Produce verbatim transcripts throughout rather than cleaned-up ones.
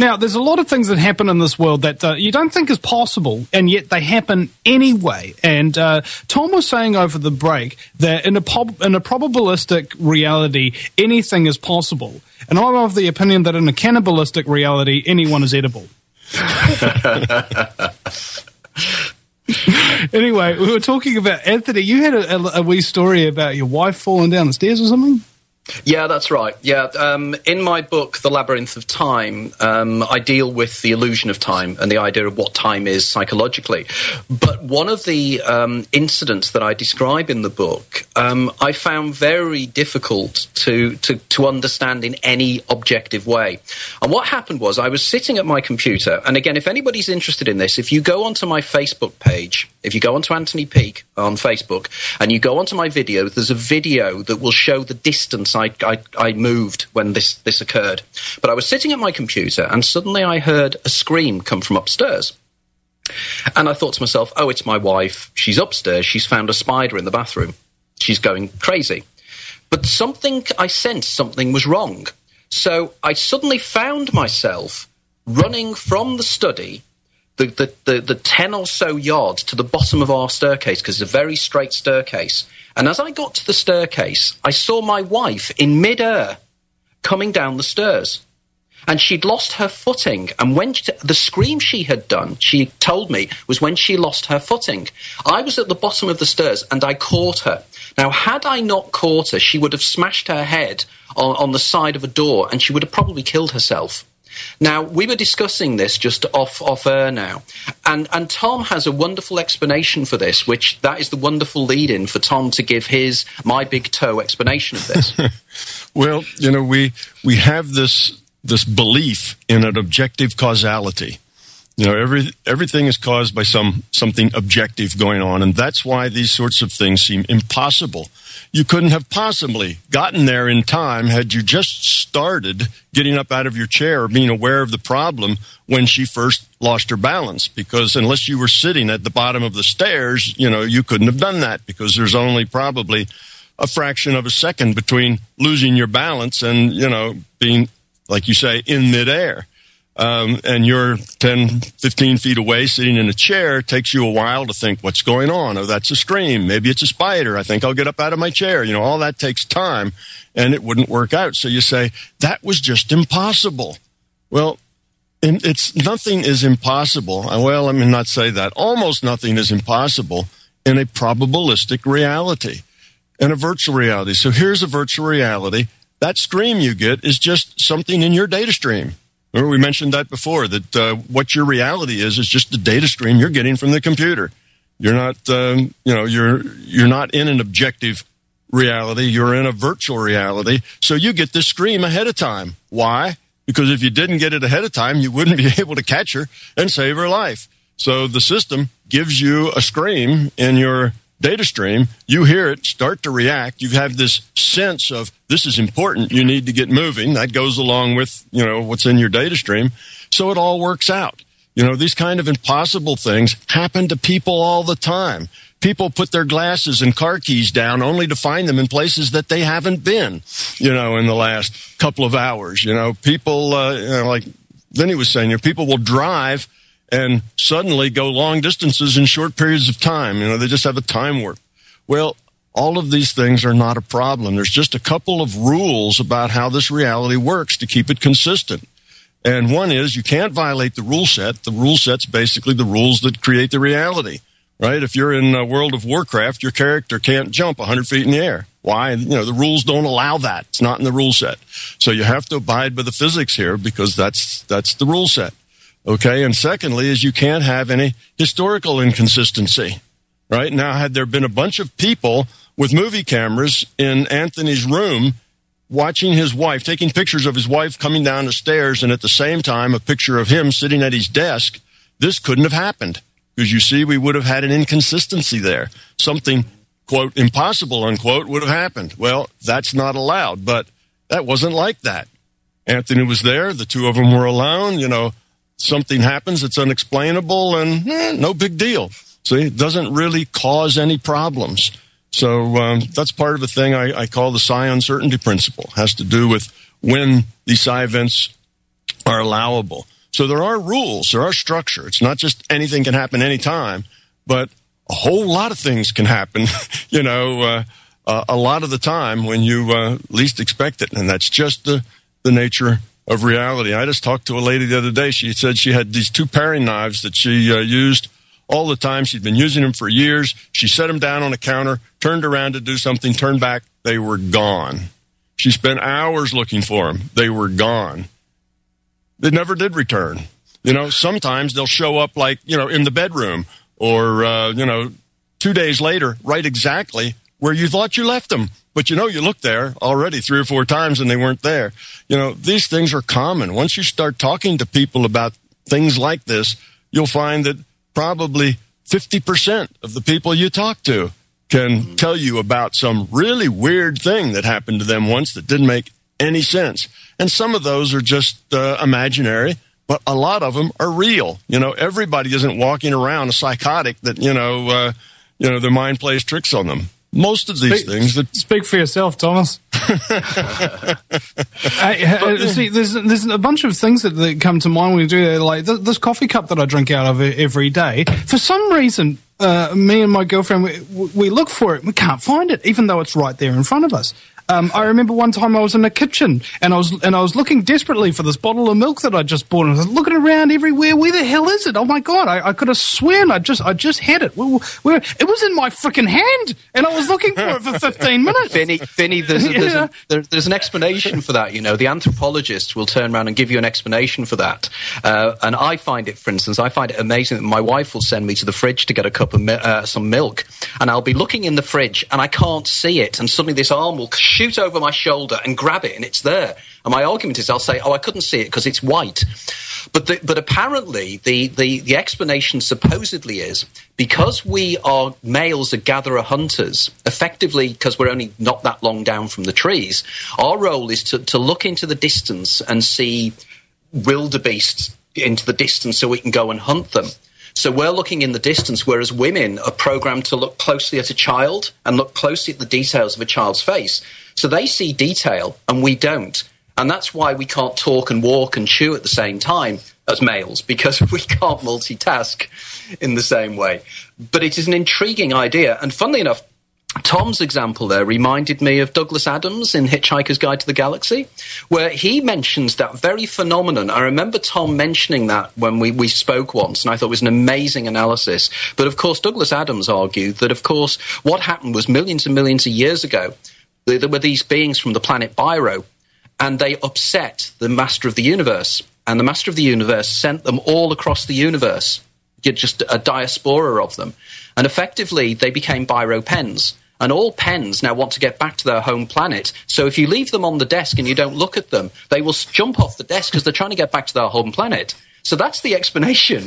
Now, there's a lot of things that happen in this world that uh, you don't think is possible, and yet they happen anyway. And uh, Tom was saying over the break that in a, prob- in a probabilistic reality, anything is possible. And I'm of the opinion that in a cannibalistic reality, anyone is edible. Anyway, we were talking about, Anthony, you had a, a, a wee story about your wife falling down the stairs or something? Yeah, that's right. Yeah, um, in my book, The Labyrinth of Time, um, I deal with the illusion of time and the idea of what time is psychologically. But one of the um, incidents that I describe in the book, um, I found very difficult to, to, to understand in any objective way. And what happened was I was sitting at my computer, and again, if anybody's interested in this, if you go onto my Facebook page, if you go onto Anthony Peake on Facebook, and you go onto my video, there's a video that will show the distance I, I, I moved when this, this occurred. But I was sitting at my computer, and suddenly I heard a scream come from upstairs. And I thought to myself, oh, it's my wife. She's upstairs. She's found a spider in the bathroom. She's going crazy. But something, I sensed something was wrong. So I suddenly found myself running from the study The, the, the, the ten or so yards to the bottom of our staircase, because it's a very straight staircase. And as I got to the staircase, I saw my wife in midair coming down the stairs. And she'd lost her footing. And when she, the scream she had done, she told me, was when she lost her footing. I was at the bottom of the stairs and I caught her. Now, had I not caught her, she would have smashed her head on, on the side of a door and she would have probably killed herself. Now, we were discussing this just off, off air now, and, and Tom has a wonderful explanation for this, which that is the wonderful lead-in for Tom to give his My Big Toe explanation of this. Well, you know, we we have this this belief in an objective causality. You know, every everything is caused by some something objective going on, and that's why these sorts of things seem impossible. You couldn't have possibly gotten there in time had you just started getting up out of your chair or being aware of the problem when she first lost her balance, because unless you were sitting at the bottom of the stairs, you know, you couldn't have done that, because there's only probably a fraction of a second between losing your balance and, you know, being, like you say, in midair. Um, and you're ten, fifteen feet away sitting in a chair. It takes you a while to think, what's going on? Oh, that's a scream. Maybe it's a spider. I think I'll get up out of my chair. You know, all that takes time, and it wouldn't work out. So you say, that was just impossible. Well, it's nothing is impossible. Well, let me not say that. Almost nothing is impossible in a probabilistic reality, in a virtual reality. So here's a virtual reality. That scream you get is just something in your data stream. Remember, we mentioned that before, that uh, what your reality is is just the data stream you're getting from the computer. You're not, um, you know, you're you're not in an objective reality. You're in a virtual reality. So you get this scream ahead of time. Why? Because if you didn't get it ahead of time, you wouldn't be able to catch her and save her life. So the system gives you a scream in your data stream. You hear it, start to react. You have this sense of, this is important, you need to get moving. That goes along with, you know, what's in your data stream. So it all works out. You know, these kind of impossible things happen to people all the time. People put their glasses and car keys down only to find them in places that they haven't been, you know, in the last couple of hours. You know, people, uh, you know, like Vinny was saying, you know, people will drive and suddenly go long distances in short periods of time. You know, they just have a time warp. Well, all of these things are not a problem. There's just a couple of rules about how this reality works to keep it consistent. And one is you can't violate the rule set. The rule set's basically the rules that create the reality, right? If you're in uh, World of Warcraft, your character can't jump one hundred feet in the air. Why? You know, the rules don't allow that. It's not in the rule set. So you have to abide by the physics here, because that's that's the rule set. Okay, and secondly is you can't have any historical inconsistency, right? Now, had there been a bunch of people with movie cameras in Anthony's room watching his wife, taking pictures of his wife coming down the stairs, and at the same time a picture of him sitting at his desk, this couldn't have happened, because you see, we would have had an inconsistency there. Something, quote, impossible, unquote, would have happened. Well, that's not allowed, but that wasn't like that. Anthony was there, the two of them were alone, you know, something happens, it's unexplainable, and eh, no big deal. See, it doesn't really cause any problems. So um, that's part of the thing I, I call the psi uncertainty principle. It has to do with when these psi events are allowable. So there are rules, there are structure. It's not just anything can happen anytime, but a whole lot of things can happen, you know, uh, uh, a lot of the time when you uh, least expect it. And that's just the, the nature of reality. I just talked to a lady the other day. She said she had these two paring knives that she uh, used all the time. She'd been using them for years. She set them down on a counter, turned around to do something, turned back. They were gone. She spent hours looking for them. They were gone. They never did return. You know, sometimes they'll show up like, you know, in the bedroom or, uh, you know, two days later, right exactly where you thought you left them. But, you know, you looked there already three or four times and they weren't there. You know, these things are common. Once you start talking to people about things like this, you'll find that probably fifty percent of the people you talk to can tell you about some really weird thing that happened to them once that didn't make any sense. And some of those are just uh, imaginary, but a lot of them are real. You know, everybody isn't walking around a psychotic that, you know, uh, you know, their mind plays tricks on them. Most of these speak, things that speak for yourself, Thomas. I, I, see, there's there's a bunch of things that, that come to mind when you do that. Like th- this coffee cup that I drink out of every day. For some reason, uh, me and my girlfriend we, we look for it. We can't find it, even though it's right there in front of us. Um, I remember one time I was in the kitchen and I was and I was looking desperately for this bottle of milk that I just bought. And I was looking around everywhere. Where the hell is it? Oh my god! I, I could have sworn I just I just had it. Where, where, it was in my freaking hand, and I was looking for it for fifteen minutes. Vinny, Vinny, there's, a, there's, a, there, there's an explanation for that. You know, the anthropologist will turn around and give you an explanation for that. Uh, and I find it, for instance, I find it amazing that my wife will send me to the fridge to get a cup of mi- uh, some milk, and I'll be looking in the fridge and I can't see it, and suddenly this arm will shoot over my shoulder and grab it, and it's there. And my argument is, I'll say, "Oh, I couldn't see it because it's white." But the, but apparently, the, the the explanation supposedly is because we are males are gatherer hunters. Effectively, because we're only not that long down from the trees, our role is to to look into the distance and see wildebeests into the distance, so we can go and hunt them. So we're looking in the distance, whereas women are programmed to look closely at a child and look closely at the details of a child's face. So they see detail and we don't. And that's why we can't talk and walk and chew at the same time as males, because we can't multitask in the same way. But it is an intriguing idea. And funnily enough, Tom's example there reminded me of Douglas Adams in Hitchhiker's Guide to the Galaxy, where he mentions that very phenomenon. I remember Tom mentioning that when we, we spoke once, and I thought it was an amazing analysis. But, of course, Douglas Adams argued that, of course, what happened was millions and millions of years ago, there were these beings from the planet Biro, and they upset the Master of the Universe. And the Master of the Universe sent them all across the universe, just a diaspora of them. And effectively, they became Biro pens. And all pens now want to get back to their home planet. So if you leave them on the desk and you don't look at them, they will jump off the desk because they're trying to get back to their home planet. So that's the explanation.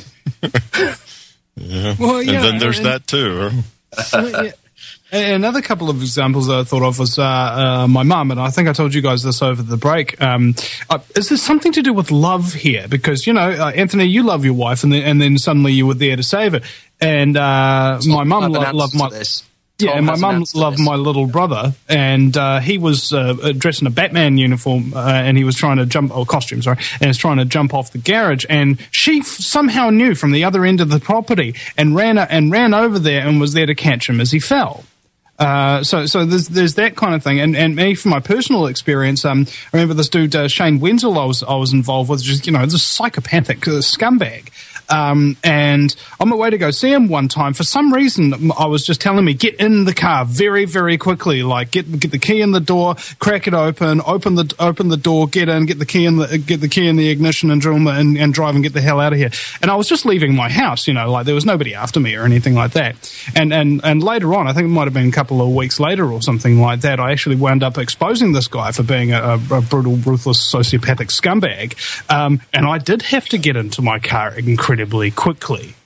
Yeah. Well, yeah, and then there's and, that too. Huh? Another couple of examples that I thought of was uh, uh, my mum, and I think I told you guys this over the break. Um, uh, is there something to do with love here? Because, you know, uh, Anthony, you love your wife, and then, and then suddenly you were there to save it. And uh, my mum lo- loved my... This. Yeah, Tom and my mum loved my little brother, and uh, he was uh, dressed in a Batman uniform, uh, and he was trying to jump, or costume, sorry, and he was trying to jump off the garage, and she f- somehow knew from the other end of the property and ran and ran over there and was there to catch him as he fell. Uh, so, so there's there's that kind of thing, and and me from my personal experience, um, I remember this dude uh, Shane Wenzel I was I was involved with, just you know, this psychopathic uh, scumbag. Um, and on my way to go see him one time, for some reason, I was just telling me, get in the car very, very quickly. Like, get get the key in the door, crack it open, open the open the door, get in, get the key in the get the key in the ignition, and drill and, and drive and get the hell out of here. And I was just leaving my house, you know, like there was nobody after me or anything like that. And and and later on, I think it might have been a couple of weeks later or something like that, I actually wound up exposing this guy for being a, a brutal, ruthless, sociopathic scumbag. Um, and I did have to get into my car incredibly incredibly quickly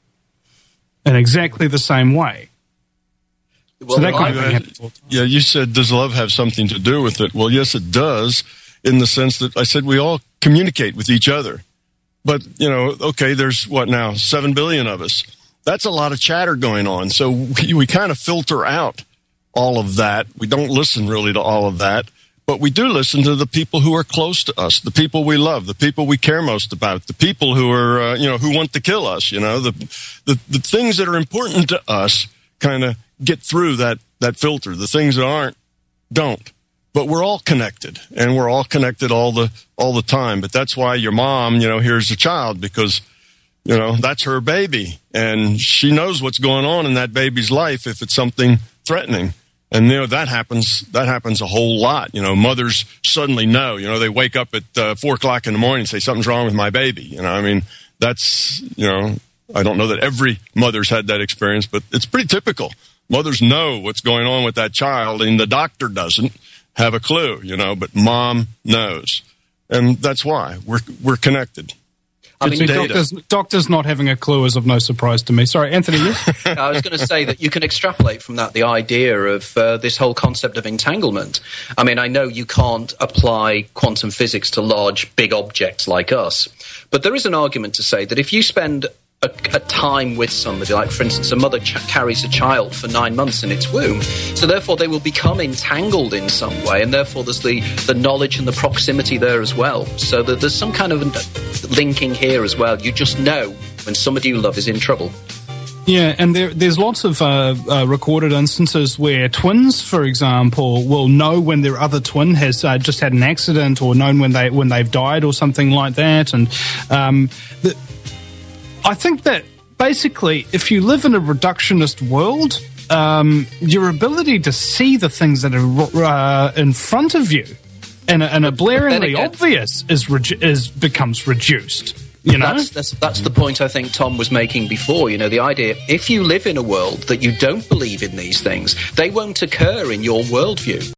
in exactly the same way. Well, so that kind of thing happens. Yeah, you said, does love have something to do with it? Well, yes, it does, in the sense that I said we all communicate with each other. But, you know, okay, there's what now, seven billion of us. That's a lot of chatter going on. So we, we kind of filter out all of that. We don't listen really to all of that. but we do listen to the people who are close to us, the people we love, the people we care most about, the people who are, uh, you know, who want to kill us, you know, the, the, the things that are important to us kind of get through that, that filter. The things that aren't, don't. But we're all connected, and we're all connected all the, all the time. But that's why your mom, you know, hears a child, because, you know, that's her baby, and she knows what's going on in that baby's life if it's something threatening. And, you know, that happens, that happens a whole lot. You know, mothers suddenly know, you know, they wake up at uh, four o'clock in the morning and say, something's wrong with my baby. You know, I mean, that's, you know, I don't know that every mother's had that experience, but it's pretty typical. Mothers know what's going on with that child, and the doctor doesn't have a clue, you know, but mom knows. And that's why we're, we're connected. I mean, doctors, doctors not having a clue is of no surprise to me. Sorry, Anthony. Yes? I was going to say that you can extrapolate from that the idea of uh, this whole concept of entanglement. I mean, I know you can't apply quantum physics to large, big objects like us, but there is an argument to say that if you spend a, a time with somebody, like, for instance, a mother ch- carries a child for nine months in its womb, so therefore they will become entangled in some way, and therefore there's the, the knowledge and the proximity there as well. So that there's some kind of linking here as well. You just know when somebody you love is in trouble. Yeah, and there, there's lots of uh, uh, recorded instances where twins, for example, will know when their other twin has uh, just had an accident, or known when they when they've died, or something like that. And um, the, I think that basically, if you live in a reductionist world, um, your ability to see the things that are uh, in front of you in a, in a blaringly again, obvious is redu- is becomes reduced. You know? That's, that's, that's the point I think Tom was making before. You know, the idea, if you live in a world that you don't believe in these things, they won't occur in your worldview.